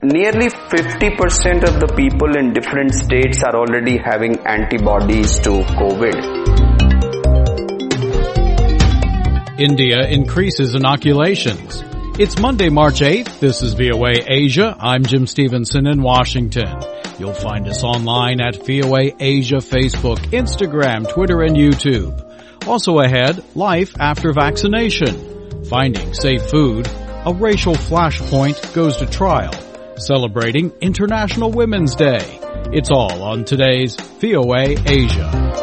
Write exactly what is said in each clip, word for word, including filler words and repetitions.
nearly fifty percent of the people in different states are already having antibodies to COVID. India increases inoculations. It's Monday, March eighth. This is V O A Asia. I'm Jim Stevenson in Washington. You'll find us online at V O A Asia, Facebook, Instagram, Twitter, and YouTube. Also ahead, life after vaccination. Finding safe food. A racial flashpoint goes to trial. Celebrating International Women's Day. It's all on today's V O A Asia.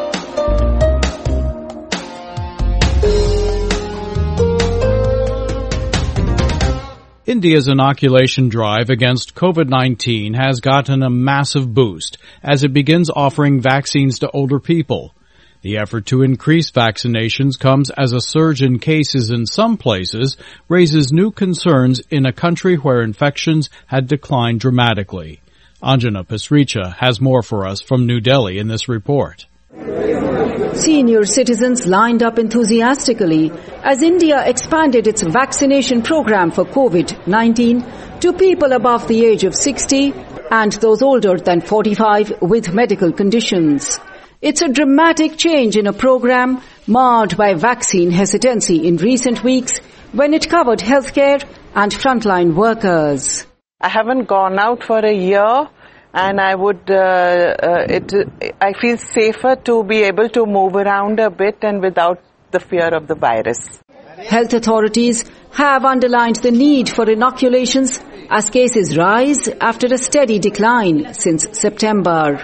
India's inoculation drive against COVID nineteen has gotten a massive boost as it begins offering vaccines to older people. The effort to increase vaccinations comes as a surge in cases in some places raises new concerns in a country where infections had declined dramatically. Anjana Pasricha has more for us from New Delhi in this report. Senior citizens lined up enthusiastically as India expanded its vaccination program for COVID nineteen to people above the age of sixty and those older than forty-five with medical conditions. It's a dramatic change in a program marred by vaccine hesitancy in recent weeks when it covered healthcare and frontline workers. I haven't gone out for a year. And I would, uh, uh, it, I feel safer to be able to move around a bit and without the fear of the virus. Health authorities have underlined the need for inoculations as cases rise after a steady decline since September.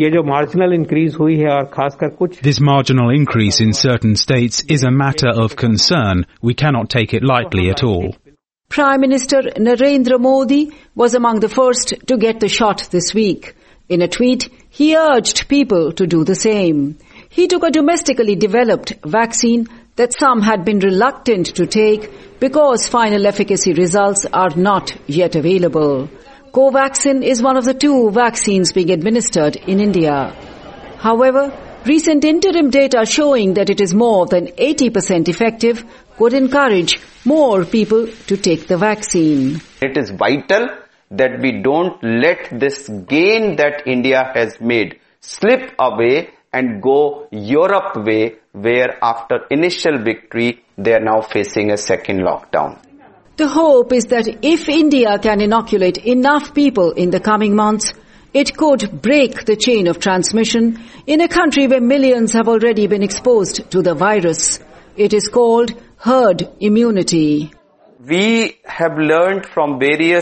This marginal increase in certain states is a matter of concern. We cannot take it lightly at all. Prime Minister Narendra Modi was among the first to get the shot this week. In a tweet, he urged people to do the same. He took a domestically developed vaccine that some had been reluctant to take because final efficacy results are not yet available. Covaxin is one of the two vaccines being administered in India. However, recent interim data showing that it is more than eighty percent effective could encourage more people to take the vaccine. It is vital that we don't let this gain that India has made slip away and go Europe way, where after initial victory they are now facing a second lockdown. The hope is that if India can inoculate enough people in the coming months, it could break the chain of transmission in a country where millions have already been exposed to the virus. It is called herd immunity. We have learned from various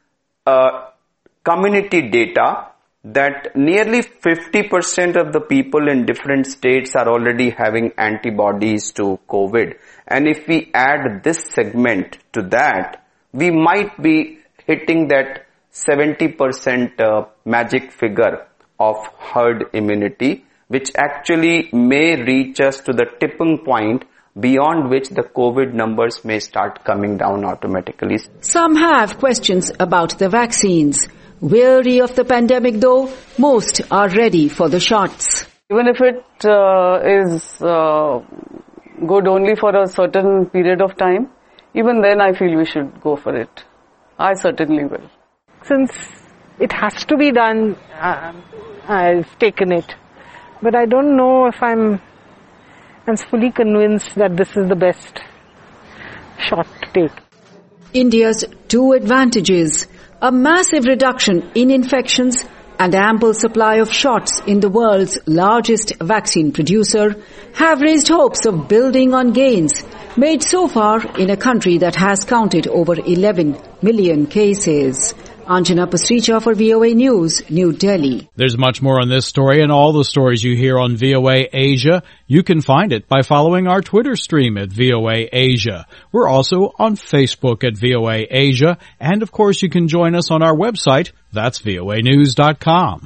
uh, community data that nearly fifty percent of the people in different states are already having antibodies to COVID. And if we add this segment to that, we might be hitting that seventy percent uh, magic figure of herd immunity, which actually may reach us to the tipping point beyond which the COVID numbers may start coming down automatically. Some have questions about the vaccines. Weary of the pandemic though, most are ready for the shots. Even if it uh, is uh, good only for a certain period of time, even then I feel we should go for it. I certainly will. Since it has to be done, uh, I've taken it. But I don't know if I'm, I'm fully convinced that this is the best shot to take. India's two advantages, a massive reduction in infections and ample supply of shots in the world's largest vaccine producer, have raised hopes of building on gains made so far in a country that has counted over eleven million cases. Anjana Pasricha for V O A News, New Delhi. There's much more on this story and all the stories you hear on V O A Asia. You can find it by following our Twitter stream at V O A Asia. We're also on Facebook at V O A Asia. And of course you can join us on our website. That's V O A news dot com.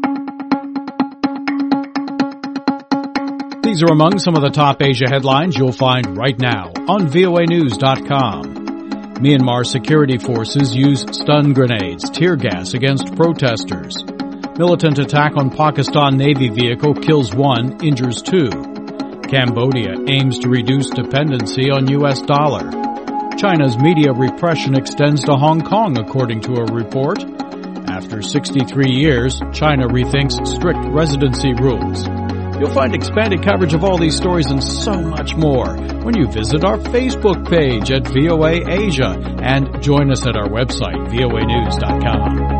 These are among some of the top Asia headlines you'll find right now on V O A news dot com. Myanmar security forces use stun grenades, tear gas against protesters. Militant attack on Pakistan Navy vehicle kills one, injures two. Cambodia aims to reduce dependency on U S dollar. China's media repression extends to Hong Kong, according to a report. After sixty-three years, China rethinks strict residency rules. You'll find expanded coverage of all these stories and so much more when you visit our Facebook page at V O A Asia and join us at our website, V O A news dot com.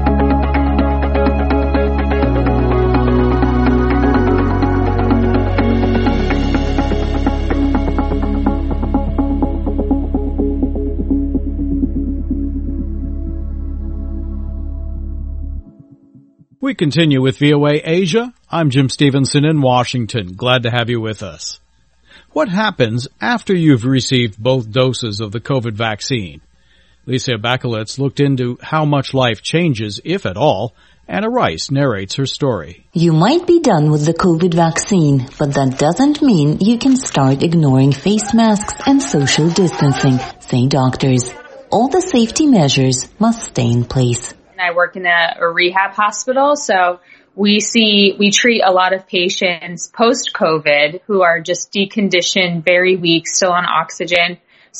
We continue with V O A Asia. I'm Jim Stevenson in Washington. Glad to have you with us. What happens after you've received both doses of the COVID vaccine? Lisa Bakalets looked into how much life changes, if at all. Anna Rice narrates her story. You might be done with the COVID vaccine, but that doesn't mean you can start ignoring face masks and social distancing, say doctors. All the safety measures must stay in place. I work in a, a rehab hospital, so we see, we treat a lot of patients post-COVID who are just deconditioned, very weak, still on oxygen.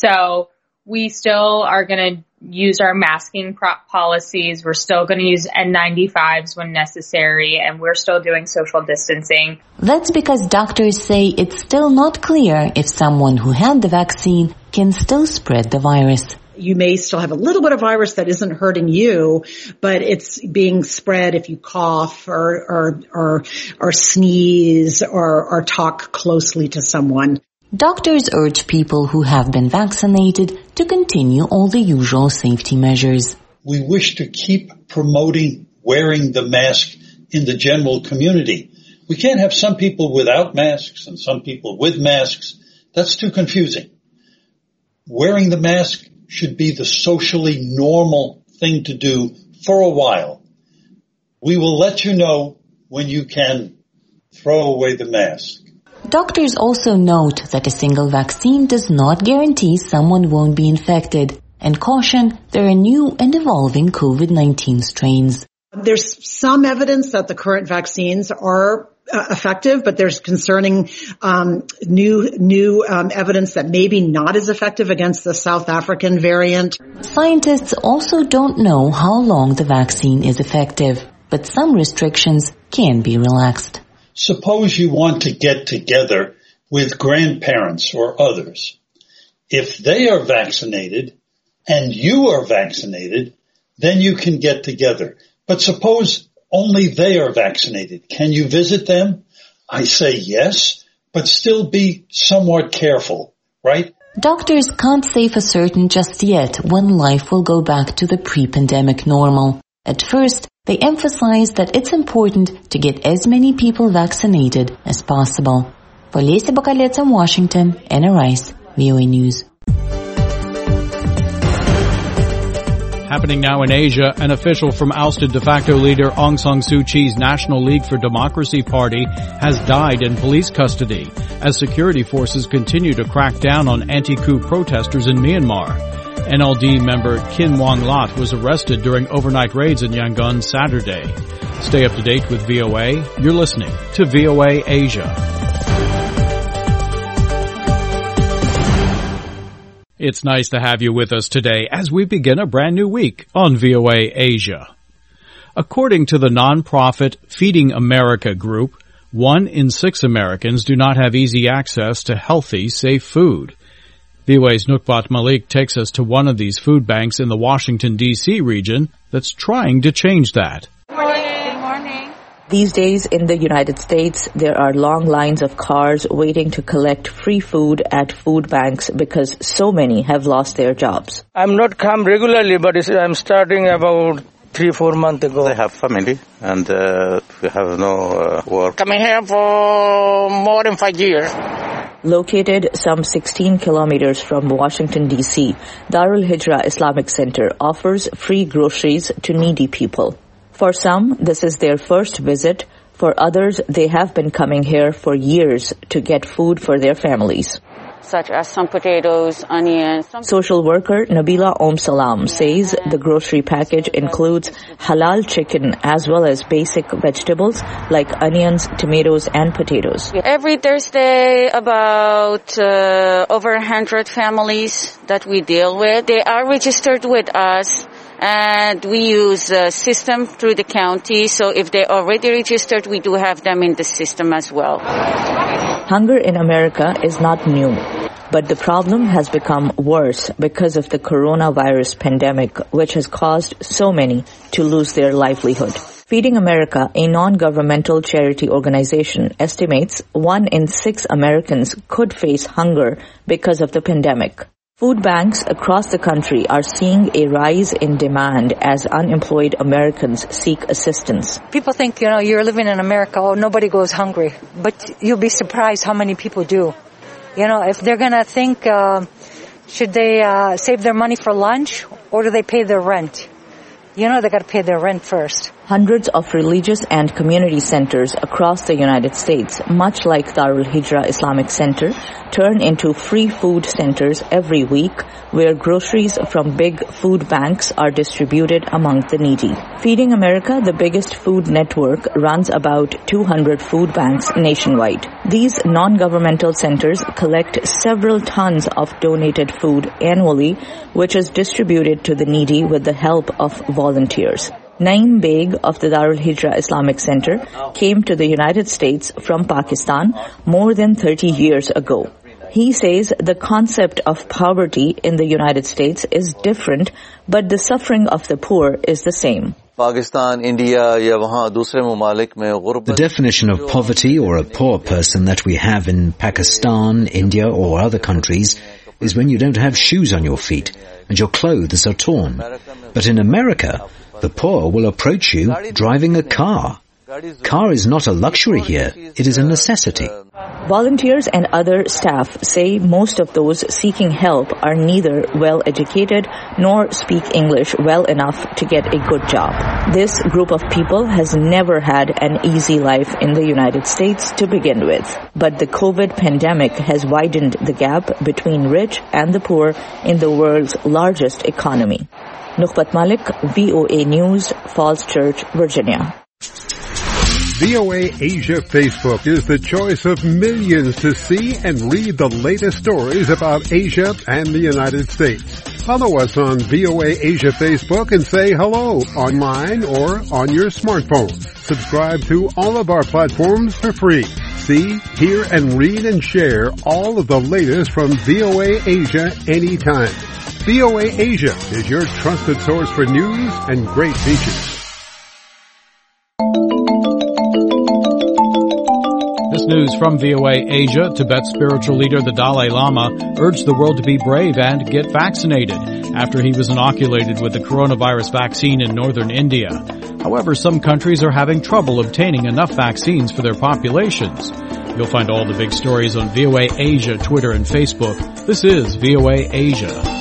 So we still are going to use our masking pro- policies. We're still going to use N ninety-fives when necessary, and we're still doing social distancing. That's because doctors say it's still not clear if someone who had the vaccine can still spread the virus. You may still have a little bit of virus that isn't hurting you, but it's being spread if you cough or or or, or sneeze or, or talk closely to someone. Doctors urge people who have been vaccinated to continue all the usual safety measures. We wish to keep promoting wearing the mask in the general community. We can't have some people without masks and some people with masks. That's too confusing. Wearing the mask should be the socially normal thing to do for a while. We will let you know when you can throw away the mask. Doctors also note that a single vaccine does not guarantee someone won't be infected and caution there are new and evolving COVID nineteen strains. There's some evidence that the current vaccines are uh, effective, but there's concerning um, new new um, evidence that maybe not as effective against the South African variant. Scientists also don't know how long the vaccine is effective, but some restrictions can be relaxed. Suppose you want to get together with grandparents or others. If they are vaccinated and you are vaccinated, then you can get together. But suppose only they are vaccinated. Can you visit them? I say yes, but still be somewhat careful, right? Doctors can't say for certain just yet when life will go back to the pre-pandemic normal. At first, they emphasize that it's important to get as many people vaccinated as possible. For Lisa Bakalets in Washington, Anna Rice, V O A News. Happening now in Asia, an official from ousted de facto leader Aung San Suu Kyi's National League for Democracy party has died in police custody as security forces continue to crack down on anti-coup protesters in Myanmar. N L D member Kin Wong Lat was arrested during overnight raids in Yangon Saturday. Stay up to date with V O A. You're listening to V O A Asia. It's nice to have you with us today as we begin a brand new week on V O A Asia. According to the nonprofit Feeding America group, one in six Americans do not have easy access to healthy, safe food. V O A's Nukbat Malik takes us to one of these food banks in the Washington, D C region that's trying to change that. These days in the United States, there are long lines of cars waiting to collect free food at food banks because so many have lost their jobs. I'm not come regularly, but I'm starting about three, four months ago. I have family and uh, we have no uh, work. Coming here for more than five years. Located some sixteen kilometers from Washington, D C, Darul Hijra Islamic Center offers free groceries to needy people. For some, this is their first visit. For others, they have been coming here for years to get food for their families. such as some potatoes, onions. Some Social worker Nabila Om Salam says the grocery package includes halal chicken as well as basic vegetables like onions, tomatoes, and potatoes. Every Thursday, about uh, over one hundred families that we deal with, they are registered with us. And we use a system through the county, so if they're already registered, we do have them in the system as well. Hunger in America is not new, but the problem has become worse because of the coronavirus pandemic, which has caused so many to lose their livelihood. Feeding America, a non-governmental charity organization, estimates one in six Americans could face hunger because of the pandemic. Food banks across the country are seeing a rise in demand as unemployed Americans seek assistance. People think, you know, you're living in America, oh, nobody goes hungry. But you'll be surprised how many people do. You know, if they're going to think, uh, should they uh, save their money for lunch or do they pay their rent? You know, they got to pay their rent first. Hundreds of religious and community centers across the United States, much like Darul Hijra Islamic Center, turn into free food centers every week where groceries from big food banks are distributed among the needy. Feeding America, the biggest food network, runs about two hundred food banks nationwide. These non-governmental centers collect several tons of donated food annually, which is distributed to the needy with the help of volunteers. Naeem Beg of the Darul Hijra Islamic Center came to the United States from Pakistan more than thirty years ago. He says the concept of poverty in the United States is different, but the suffering of the poor is the same. The definition of poverty or a poor person that we have in Pakistan, India or other countries is when you don't have shoes on your feet and your clothes are torn. But in America, the poor will approach you driving a car. Car is not a luxury here, it is a necessity. Volunteers and other staff say most of those seeking help are neither well educated nor speak English well enough to get a good job. This group of people has never had an easy life in the United States to begin with. But the COVID pandemic has widened the gap between rich and the poor in the world's largest economy. Nukhbat Malik, V O A News, Falls Church, Virginia. V O A Asia Facebook is the choice of millions to see and read the latest stories about Asia and the United States. Follow us on V O A Asia Facebook and say hello online or on your smartphone. Subscribe to all of our platforms for free. See, hear, and read and share all of the latest from V O A Asia anytime. V O A Asia is your trusted source for news and great features. This news from V O A Asia. Tibet's spiritual leader, the Dalai Lama, urged the world to be brave and get vaccinated after he was inoculated with the coronavirus vaccine in northern India. However, some countries are having trouble obtaining enough vaccines for their populations. You'll find all the big stories on V O A Asia, Twitter, and Facebook. This is V O A Asia.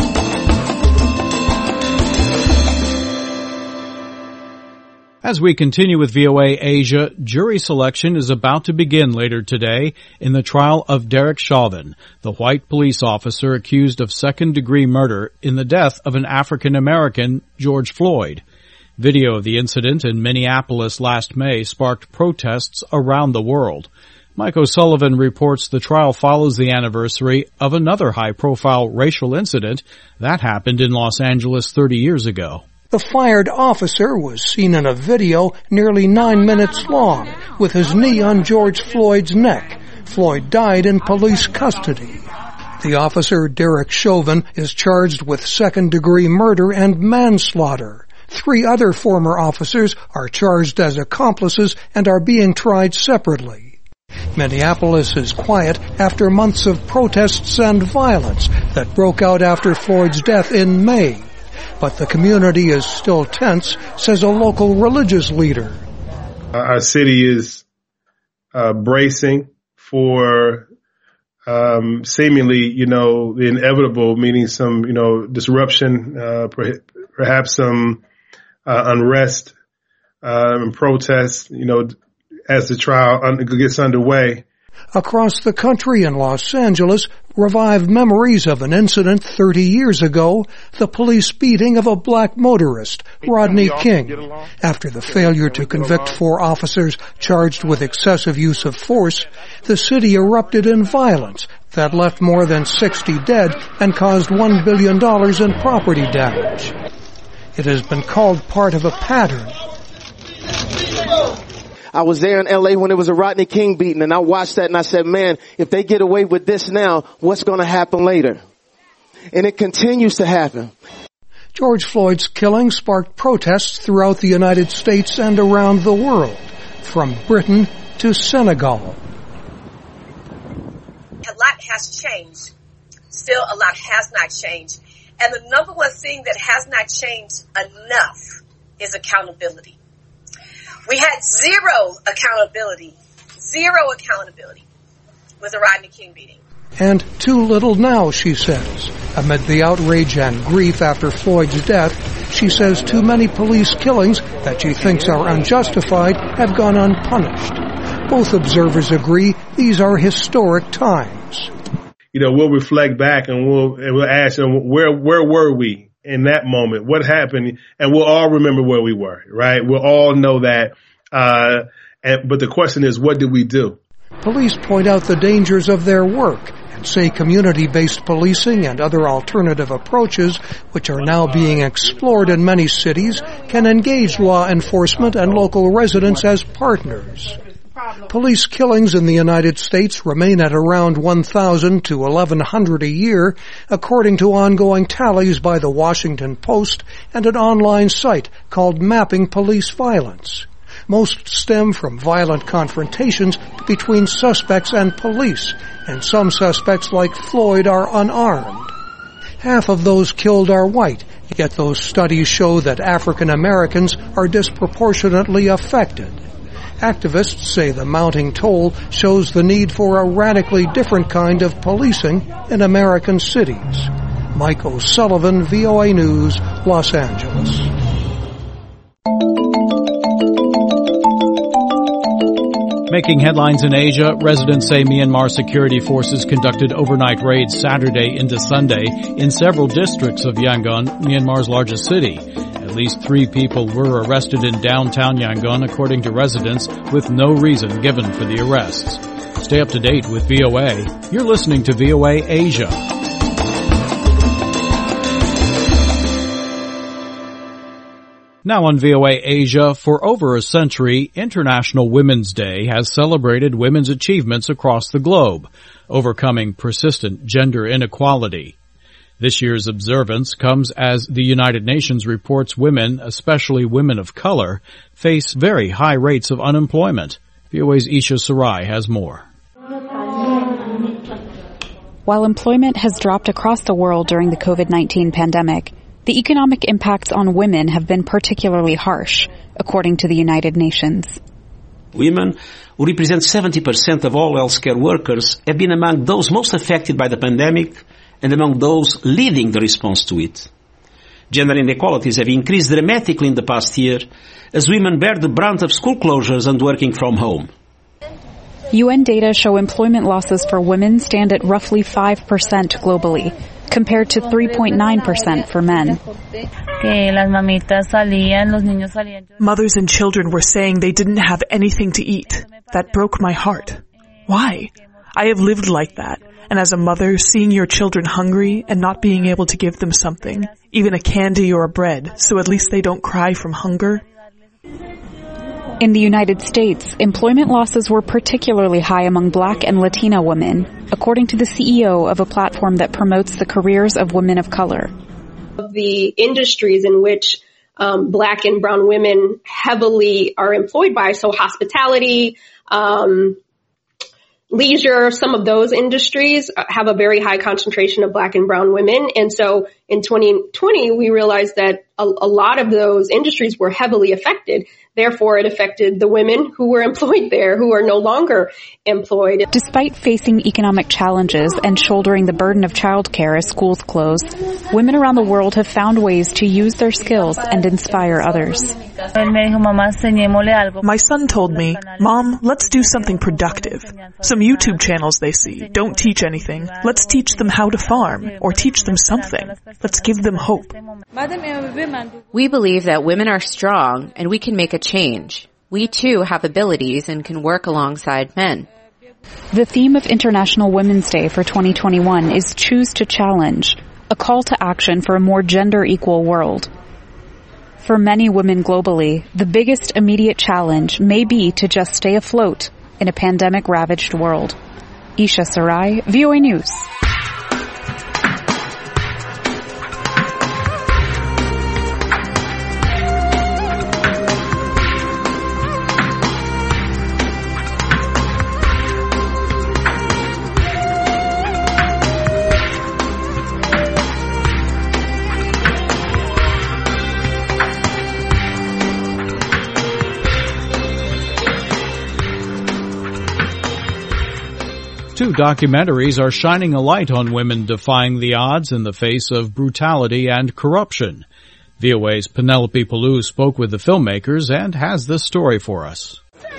As we continue with V O A Asia, jury selection is about to begin later today in the trial of Derek Chauvin, the white police officer accused of second-degree murder in the death of an African-American, George Floyd. Video of the incident in Minneapolis last May sparked protests around the world. Mike O'Sullivan reports the trial follows the anniversary of another high-profile racial incident that happened in Los Angeles thirty years ago. The fired officer was seen in a video nearly nine minutes long with his knee on George Floyd's neck. Floyd died in police custody. The officer, Derek Chauvin, is charged with second-degree murder and manslaughter. Three other former officers are charged as accomplices and are being tried separately. Minneapolis is quiet after months of protests and violence that broke out after Floyd's death in May. But the community is still tense, says a local religious leader. Our city is uh, bracing for um, seemingly, you know, the inevitable, meaning some, you know, disruption, uh, perhaps some uh, unrest uh, and protests, you know, as the trial un- gets underway. Across the country in Los Angeles, revived memories of an incident thirty years ago, the police beating of a black motorist, Rodney King. After the failure to convict four officers charged with excessive use of force, the city erupted in violence that left more than sixty dead and caused one billion dollars in property damage. It has been called part of a pattern. I was there in L A when it was a Rodney King beating, and I watched that and I said, man, if they get away with this now, what's going to happen later? And it continues to happen. George Floyd's killing sparked protests throughout the United States and around the world, from Britain to Senegal. A lot has changed. Still, a lot has not changed. And the number one thing that has not changed enough is accountability. We had zero accountability, zero accountability with the Rodney King beating. And too little now, she says. Amid the outrage and grief after Floyd's death, she says too many police killings that she thinks are unjustified have gone unpunished. Both observers agree these are historic times. You know, we'll reflect back and we'll and we'll ask them, where where were we in that moment? What happened? And we'll all remember where we were, right? We'll all know that. Uh, and, but the question is, what did we do? Police point out the dangers of their work and say community-based policing and other alternative approaches, which are now being explored in many cities, can engage law enforcement and local residents as partners. Police killings in the United States remain at around one thousand to eleven hundred a year, according to ongoing tallies by the Washington Post and an online site called Mapping Police Violence. Most stem from violent confrontations between suspects and police, and some suspects like Floyd are unarmed. Half of those killed are white, yet those studies show that African Americans are disproportionately affected. Activists say the mounting toll shows the need for a radically different kind of policing in American cities. Mike O'Sullivan, V O A News, Los Angeles. Making headlines in Asia, residents say Myanmar security forces conducted overnight raids Saturday into Sunday in several districts of Yangon, Myanmar's largest city. At least three people were arrested in downtown Yangon, according to residents, with no reason given for the arrests. Stay up to date with V O A. You're listening to V O A Asia. Now on V O A Asia, for over a century, International Women's Day has celebrated women's achievements across the globe, overcoming persistent gender inequality. This year's observance comes as the United Nations reports women, especially women of color, face very high rates of unemployment. V O A's Isha Sarai has more. While employment has dropped across the world during the COVID nineteen pandemic, the economic impacts on women have been particularly harsh, according to the United Nations. Women, who represent seventy percent of all healthcare workers, have been among those most affected by the pandemic and among those leading the response to it. Gender inequalities have increased dramatically in the past year as women bear the brunt of school closures and working from home. U N data show employment losses for women stand at roughly five percent globally, compared to three point nine percent for men. Mothers and children were saying they didn't have anything to eat. That broke my heart. Why? I have lived like that. And as a mother, seeing your children hungry and not being able to give them something, even a candy or a bread, so at least they don't cry from hunger. In the United States, employment losses were particularly high among Black and Latina women, according to the C E O of a platform that promotes the careers of women of color. The industries in which um, Black and brown women heavily are employed by, so hospitality, um, leisure, some of those industries have a very high concentration of Black and brown women. And so in twenty twenty, we realized that a, a lot of those industries were heavily affected. Therefore, it affected the women who were employed there, who are no longer employed. Despite facing economic challenges and shouldering the burden of childcare as schools close, women around the world have found ways to use their skills and inspire others. My son told me, "Mom, let's do something productive. Some YouTube channels they see don't teach anything. Let's teach them how to farm, or teach them something. Let's give them hope." We believe that women are strong and we can make a change. We too have abilities and can work alongside men. The theme of International Women's Day for twenty twenty-one is Choose to Challenge, a call to action for a more gender-equal world. For many women globally, the biggest immediate challenge may be to just stay afloat in a pandemic-ravaged world. Isha Sarai, V O A News. Two documentaries are shining a light on women defying the odds in the face of brutality and corruption. V O A's Penelope Palou spoke with the filmmakers and has this story for us.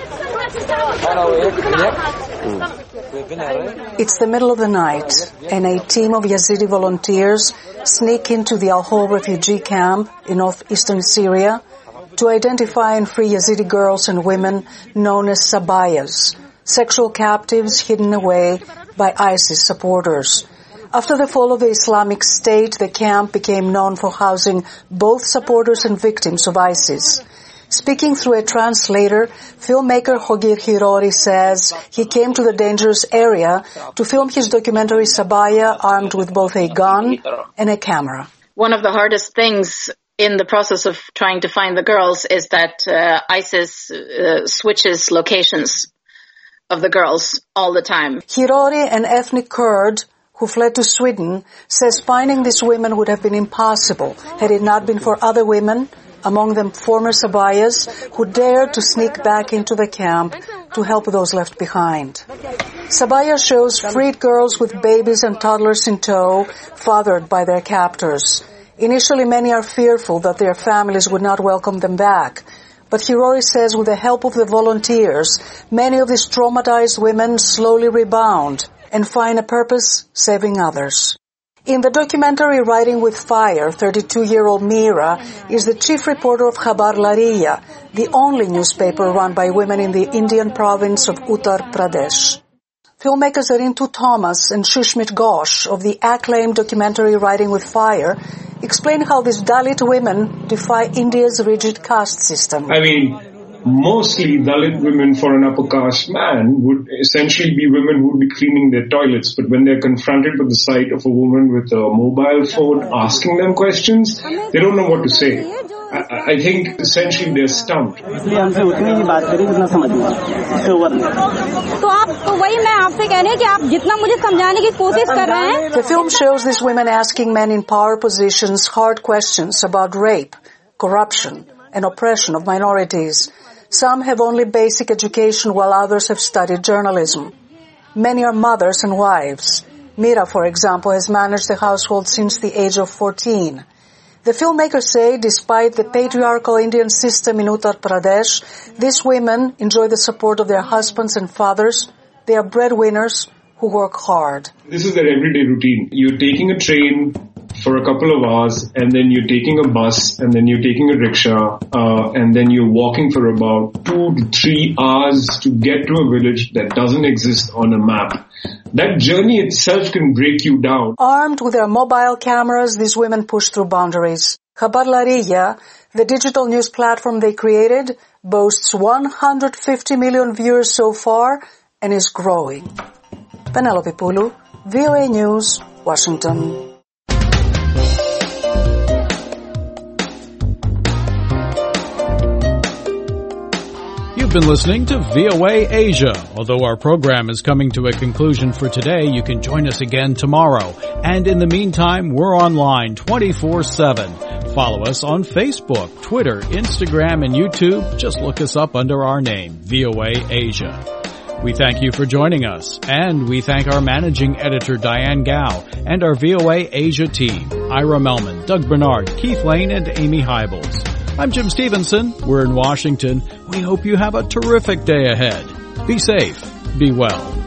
It's the middle of the night, and a team of Yazidi volunteers sneak into the Al-Hol refugee camp in northeastern Syria to identify and free Yazidi girls and women known as sabayas, sexual captives hidden away by ISIS supporters. After the fall of the Islamic State, the camp became known for housing both supporters and victims of ISIS. Speaking through a translator, filmmaker Hogir Hirori says he came to the dangerous area to film his documentary Sabaya armed with both a gun and a camera. One of the hardest things in the process of trying to find the girls is that uh, ISIS uh, switches locations of the girls all the time. Hirori, an ethnic Kurd who fled to Sweden, says finding these women would have been impossible had it not been for other women, among them former sabayas, who dared to sneak back into the camp to help those left behind. Sabaya shows freed girls with babies and toddlers in tow, fathered by their captors. Initially, many are fearful that their families would not welcome them back. But Hirori says with the help of the volunteers, many of these traumatized women slowly rebound and find a purpose saving others. In the documentary Writing with Fire, thirty-two-year-old Mira is the chief reporter of Khabar Lariya, the only newspaper run by women in the Indian province of Uttar Pradesh. Filmmakers Arintu Thomas and Shushmit Ghosh of the acclaimed documentary Writing with Fire explain how these Dalit women defy India's rigid caste system. I mean, mostly Dalit women for an upper caste man would essentially be women who would be cleaning their toilets. But when they're confronted with the sight of a woman with a mobile phone asking them questions, they don't know what to say. I, I think essentially they're stumped. The film shows these women asking men in power positions hard questions about rape, corruption, and oppression of minorities. Some have only basic education while others have studied journalism. Many are mothers and wives. Mira, for example, has managed the household since the age of fourteen. The filmmakers say despite the patriarchal Indian system in Uttar Pradesh, these women enjoy the support of their husbands and fathers. They are breadwinners who work hard. This is their everyday routine. You're taking a train for a couple of hours, and then you're taking a bus, and then you're taking a rickshaw, uh, and then you're walking for about two to three hours to get to a village that doesn't exist on a map. That journey itself can break you down. Armed with their mobile cameras, these women push through boundaries. Khabar Lariya, the digital news platform they created, boasts one hundred fifty million viewers so far and is growing. Penelope Palou, V O A News, Washington. You've been listening to V O A Asia. Although our program is coming to a conclusion for today, you can join us again tomorrow. And in the meantime, we're online twenty-four seven. Follow us on Facebook, Twitter, Instagram, and YouTube. Just look us up under our name, V O A Asia. We thank you for joining us, and we thank our managing editor, Diane Gao, and our V O A Asia team, Ira Melman, Doug Bernard, Keith Lane, and Amy Hybels. I'm Jim Stevenson. We're in Washington. We hope you have a terrific day ahead. Be safe. Be well.